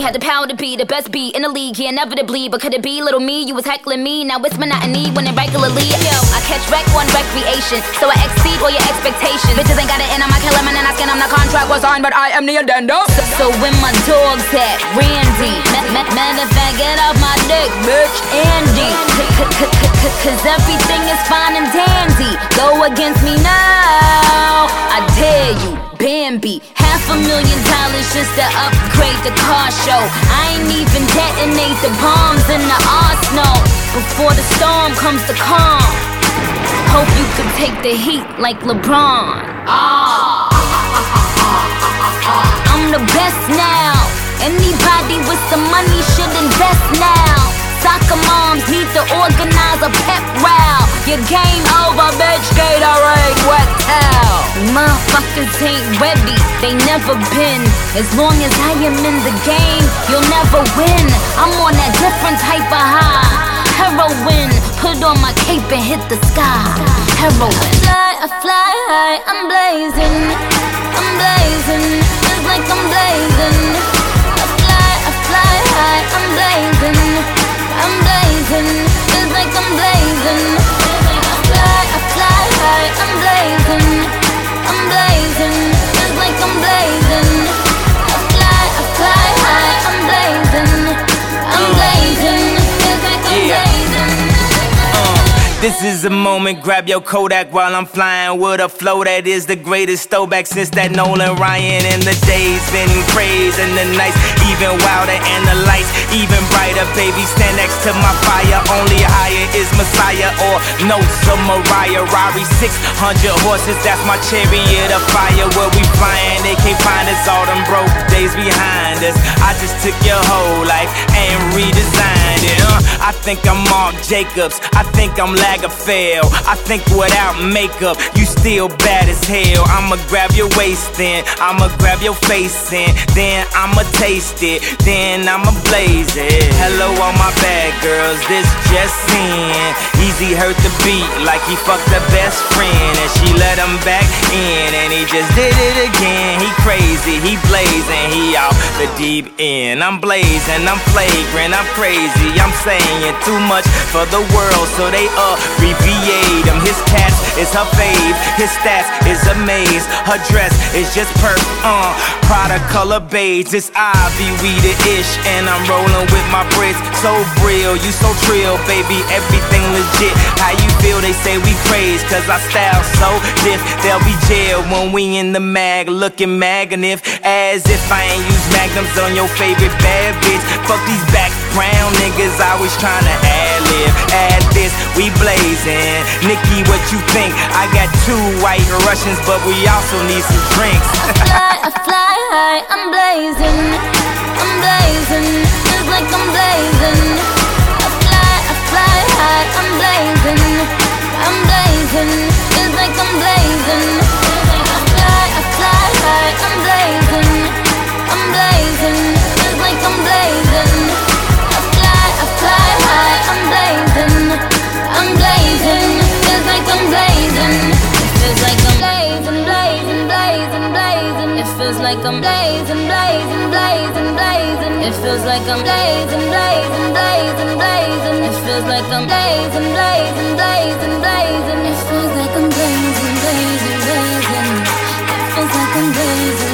had the power to be the best beat in the league, yeah, inevitably. But could it be little me? You was heckling me, now it's monotony when it regularly. Yo, I catch wreck on recreation, so I exceed all your expectations. Bitches ain't got it in them, I kill them and then I skin them. The contract was signed, but I am the addendum. So when my dog's at Randy, matter of fact, get off my dick, bitch, Andy. Cause everything is fine and dandy. Go against me now, I dare you, Bambi. $500,000 just to upgrade the car show. I ain't even detonate the bombs in the arsenal. Before the storm comes the calm. Hope you could take the heat like LeBron. I'm the best now. Anybody with some money should invest now. Soccer moms need to organize a pep rally. Your game over, bitch, Gatorade, wet towel. Motherfuckers ain't ready, they never been. As long as I am in the game, you'll never win. I'm on that different type of high. Heroin, put on my cape and hit the sky. Heroin. I fly high, I'm blazing. I'm blazing, just like I'm blazing. I fly high, I'm blazing. I'm blazing, just like I'm blazing. I fly high, I'm blazing. I'm blazing, just like I'm blazing. I fly high, I'm blazing. I'm blazing, just like I'm blazing. This is a moment, grab your Kodak while I'm flying with a flow that is the greatest throwback since that Nolan Ryan. And the days been crazy and the nights even wilder and the lights even brighter. Baby, stand next to my fire. Only higher is Messiah or notes of Mariah. Rari 600 horses, that's my chariot of fire. Where we flying, they can't find us. All them broke days behind us. I just took your whole life and redesigned it. I think I'm Mark Jacobs. I think I'm Lagerfeld. I think without makeup, you still bad as hell. I'ma grab your waist then, I'ma grab your face in, then I'ma taste it, then I'ma blaze it. Hello all my bad girls, this just in. Easy hurt the beat like he fucked her best friend, and she let him back in, and he just did it again. He crazy, he blazing, he out the deep end. I'm blazing, I'm flagrant, I'm crazy, I'm saying too much for the world, so they abbreviate him. His cats is her fave, his stats is a maze. Her dress is just perp, Prada color beige. It's Ivy, we the ish, and I'm rolling with my bricks. So real, you so trill, baby, everything legit. How you feel? They say we crazy, cause our style so diff. They'll be jail when we in the mag, looking magnif, as if I ain't use magnums on your favorite bad bitch. Fuck these background niggas, always tryna ad-lib. Add this, we blazing. Nikki, what you think? I got 2 white Russians, but we also need some drinks. I fly high, I'm blazing. I'm blazing, just like I'm blazing. I fly high, I'm blazing. I'm blazing, just like I'm blazing. I fly high, I'm blazing. I'm blazing, just like I'm blazing. I fly high, I'm blazing. I'm blazing, just like I'm blazing. It feels like I'm blazing, blazing, blazing, blazing. It feels like I'm blazing, blazing, blazing, blazing. It feels like I'm blazing, blazing, blazing, blazing. It feels like I'm blazing, blazing, blazing, blazing. It feels like I'm blazing, blazing, blazing. It feels like I'm blazing.